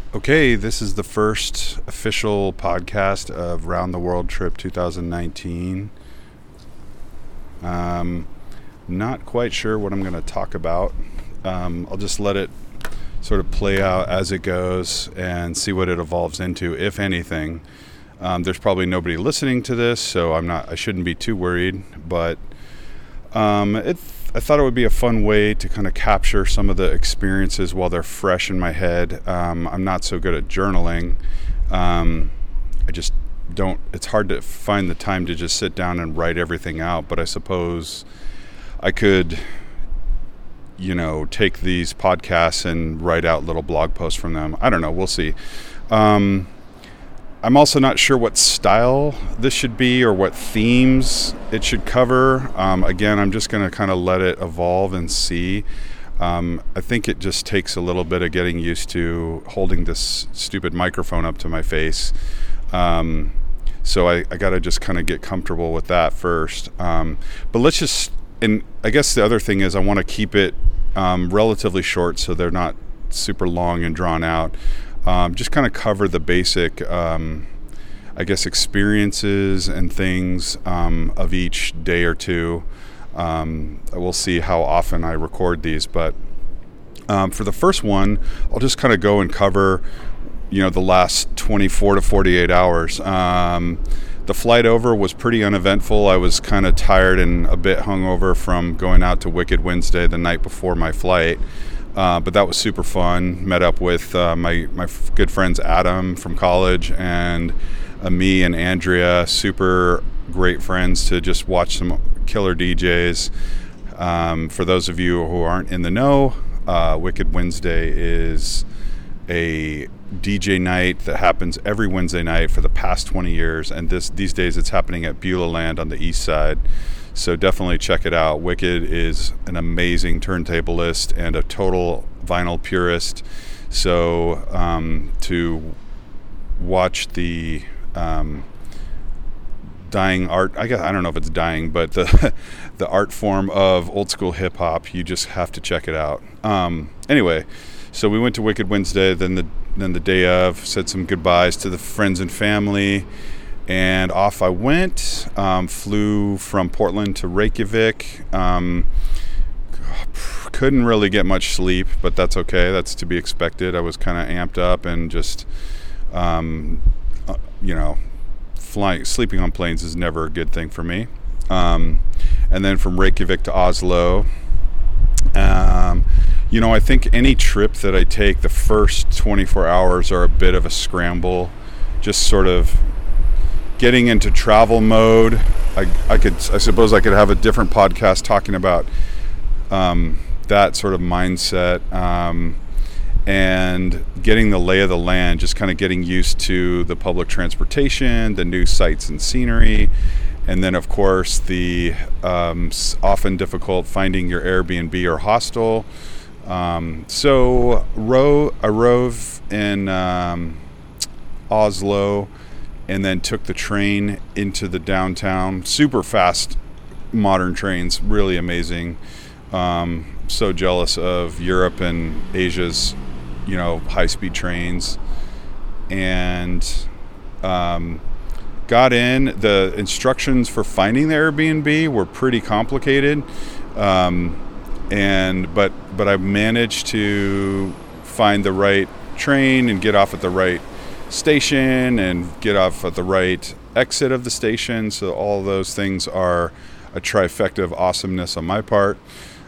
Okay, this is the first official podcast of Round the World Trip 2019. Not quite sure what I'm going to talk about. I'll just let it sort of play out as it goes and see what it evolves into, if anything. There's probably nobody listening to this, so I shouldn't be too worried, but I thought it would be a fun way to kind of capture some of the experiences while they're fresh in my head. I'm not so good at journaling. I just don't, it's hard to find the time to just sit down and write everything out, but I suppose I could, take these podcasts and write out little blog posts from them. I don't know, we'll see. I'm also not sure what style this should be or what themes it should cover. Again, I'm just going to kind of let it evolve and see. I think it just takes a little bit of getting used to holding this stupid microphone up to my face. So I got to just kind of get comfortable with that first. But let's just, and I guess the other thing is I want to keep it relatively short so they're not super long and drawn out. Just kind of cover the basic, experiences and things of each day or two. We'll see how often I record these, but for the first one, I'll just kind of go and cover, the last 24 to 48 hours. The flight over was pretty uneventful. I was kind of tired and a bit hungover from going out to Wicked Wednesday the night before my flight. But that was super fun. Met up with my good friends Adam from college and me and Andrea, super great friends to just watch some killer DJs. For those of you who aren't in the know, Wicked Wednesday is a DJ night that happens every Wednesday night for the past 20 years. And these days it's happening at Beulah Land on the east side. So definitely check it out. Wicked is an amazing turntablist and a total vinyl purist. So to watch the dying art, I don't know if it's dying, but the art form of old school hip hop, you just have to check it out. Anyway, so we went to Wicked Wednesday, then the day of, said some goodbyes to the friends and family. And off I went, flew from Portland to Reykjavik. Couldn't really get much sleep, but that's okay. That's to be expected. I was kind of amped up and just, sleeping on planes is never a good thing for me. And then from Reykjavik to Oslo. I think any trip that I take, the first 24 hours are a bit of a scramble, just sort of getting into travel mode. I suppose I could have a different podcast talking about that sort of mindset, and getting the lay of the land, just kind of getting used to the public transportation, the new sights and scenery, and then of course the often difficult finding your Airbnb or hostel. So I rove in Oslo, and then took the train into the downtown. Super fast modern trains, really amazing. So jealous of Europe and Asia's, high-speed trains. And got in. The instructions for finding the Airbnb were pretty complicated. But I managed to find the right train and get off at the right station and get off at the right exit of the station. So all those things are a trifecta of awesomeness on my part.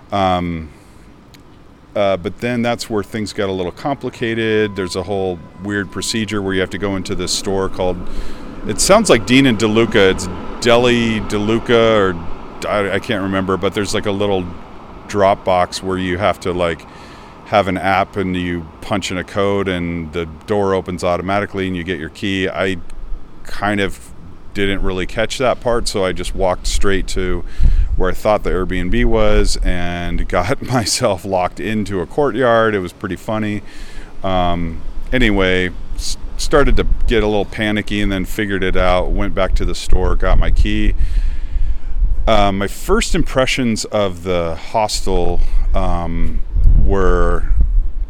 But then that's where things got a little complicated. There's a whole weird procedure where you have to go into this store called, it sounds like Dean and DeLuca. It's Deli DeLuca, or I can't remember, but there's like a little drop box where you have to have an app and you punch in a code and the door opens automatically and you get your key. I kind of didn't really catch that part, so I just walked straight to where I thought the Airbnb was and got myself locked into a courtyard. It was pretty funny. Anyway, started to get a little panicky and then figured it out, went back to the store, got my key. My first impressions of the hostel were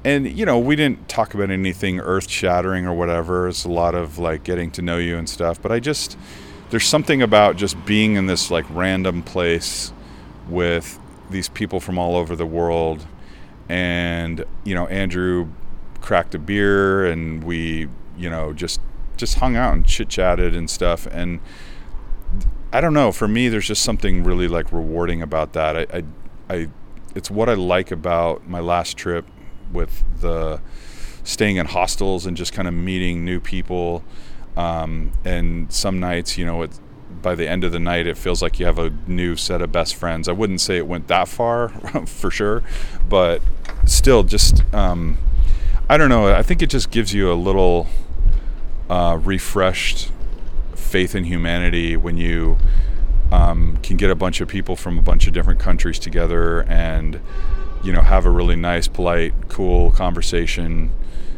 And, we didn't talk about anything earth shattering or whatever. It's a lot of like getting to know you and stuff. But there's something about just being in this like random place with these people from all over the world. And, Andrew cracked a beer and we, just hung out and chit chatted and stuff. And I don't know, for me, there's just something really like rewarding about that. It's what I like about my last trip with the staying in hostels and just kind of meeting new people. And some nights, by the end of the night, it feels like you have a new set of best friends. I wouldn't say it went that far for sure, but still just, I don't know. I think it just gives you a little refreshed faith in humanity when you can get a bunch of people from a bunch of different countries together and, have a really nice, polite, cool conversation.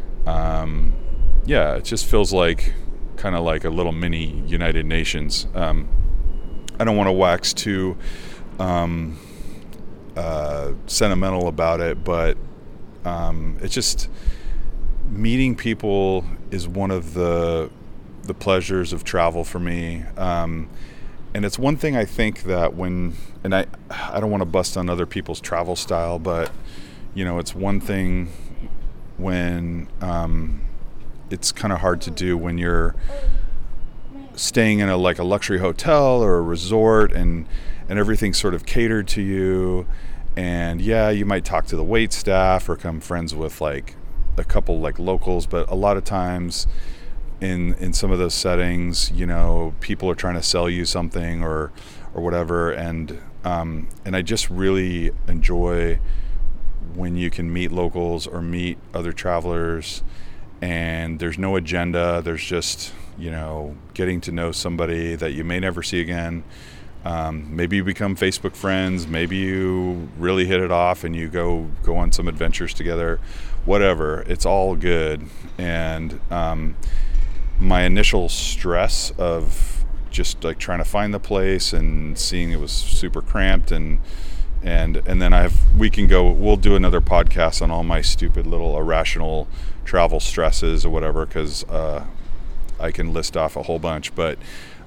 It just feels like kind of like a little mini United Nations. I don't want to wax too sentimental about it, but it's just meeting people is one of the pleasures of travel for me. And it's one thing I think that I don't want to bust on other people's travel style, but it's one thing when it's kind of hard to do when you're staying in a luxury hotel or a resort and everything's sort of catered to you. And you might talk to the wait staff or become friends with like a couple like locals, but a lot of times in some of those settings, people are trying to sell you something or whatever. And I just really enjoy when you can meet locals or meet other travelers and there's no agenda. There's just, getting to know somebody that you may never see again. Maybe you become Facebook friends. Maybe you really hit it off and you go on some adventures together, whatever. It's all good. And, my initial stress of just like trying to find the place and seeing it was super cramped and then we'll do another podcast on all my stupid little irrational travel stresses or whatever, because I can list off a whole bunch, but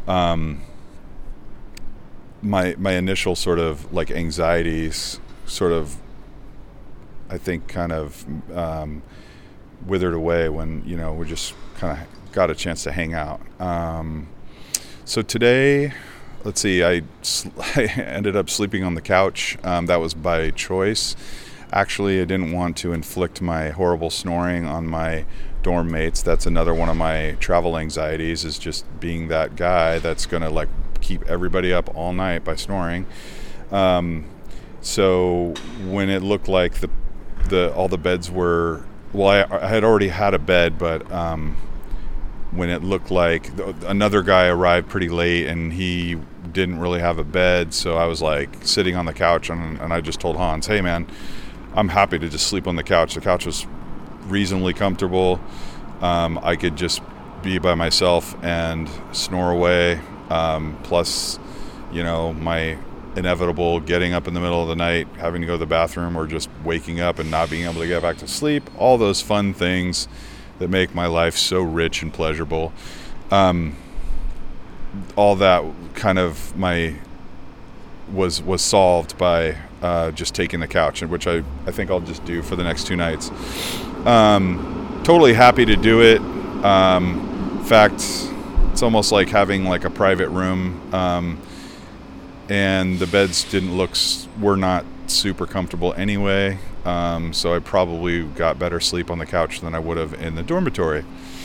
my initial sort of like anxieties sort of I think kind of withered away when we just kind of got a chance to hang out. So today, let's see, I ended up sleeping on the couch. That was by choice. Actually, I didn't want to inflict my horrible snoring on my dorm mates. That's another one of my travel anxieties, is just being that guy that's going to like keep everybody up all night by snoring. So when it looked like all the beds were, I had already had a bed, but when it looked like another guy arrived pretty late and he didn't really have a bed, so I was like sitting on the couch and I just told Hans, hey man, I'm happy to just sleep on the couch. The couch was reasonably comfortable. I could just be by myself and snore away. Plus, my inevitable getting up in the middle of the night, having to go to the bathroom, or just waking up and not being able to get back to sleep. All those fun things that make my life so rich and pleasurable. All that kind of was solved by just taking the couch, which I think I'll just do for the next 2 nights. Totally happy to do it. In fact, it's almost like having like a private room. And the beds were not super comfortable anyway. So I probably got better sleep on the couch than I would have in the dormitory.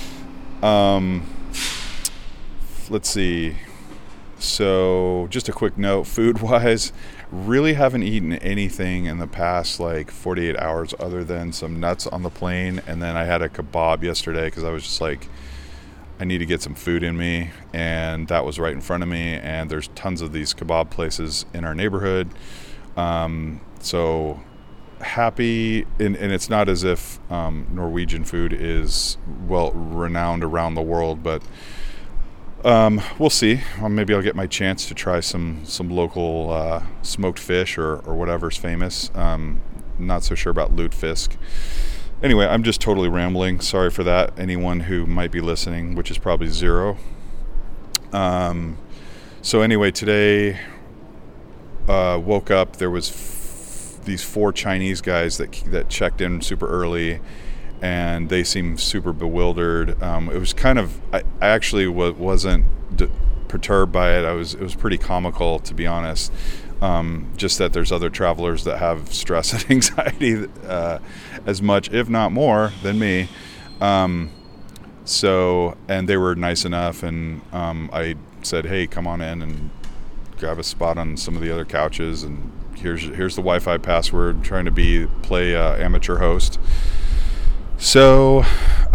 Let's see. So just a quick note, food-wise, really haven't eaten anything in the past like 48 hours other than some nuts on the plane. And then I had a kebab yesterday because I was just like, I need to get some food in me, and that was right in front of me, and there's tons of these kebab places in our neighborhood. So happy, and it's not as if Norwegian food is well renowned around the world, but we'll see. Maybe I'll get my chance to try some local smoked fish or whatever's famous. Not so sure about lutefisk. Anyway, I'm just totally rambling. Sorry for that. Anyone who might be listening, which is probably zero. So anyway, today woke up. There was these 4 Chinese guys that checked in super early, and they seemed super bewildered. It was kind of, I actually wasn't perturbed by it. It was pretty comical, to be honest. Just that there's other travelers that have stress and anxiety as much, if not more, than me. So, and they were nice enough, and I said, hey, come on in and grab a spot on some of the other couches, and here's the Wi-Fi password, trying to play amateur host. So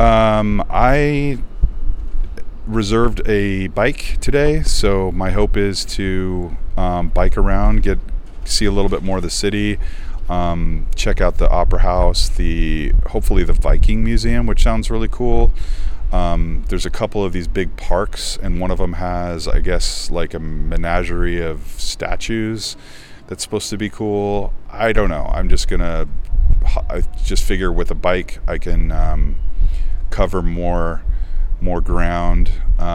I reserved a bike today, so my hope is to bike around, see a little bit more of the city, check out the Opera House, hopefully the Viking Museum, which sounds really cool. There's a couple of these big parks, and one of them has, I guess, like a menagerie of statues that's supposed to be cool. I don't know. I just figure with a bike I can cover more ground,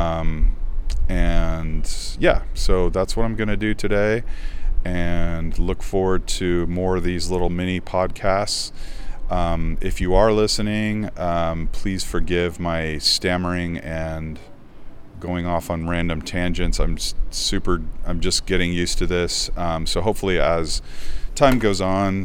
and yeah, so that's what I'm gonna do today, and look forward to more of these little mini podcasts. If you are listening, please forgive my stammering and going off on random tangents. I'm just getting used to this. So hopefully as time goes on,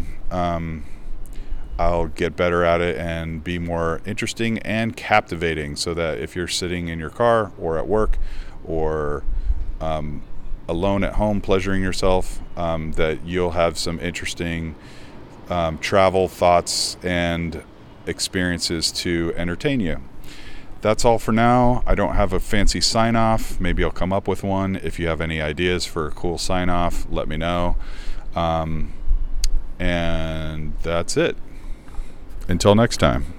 I'll get better at it and be more interesting and captivating, so that if you're sitting in your car or at work or alone at home pleasuring yourself, that you'll have some interesting travel thoughts and experiences to entertain you. That's all for now. I don't have a fancy sign-off. Maybe I'll come up with one. If you have any ideas for a cool sign-off, let me know. And that's it. Until next time.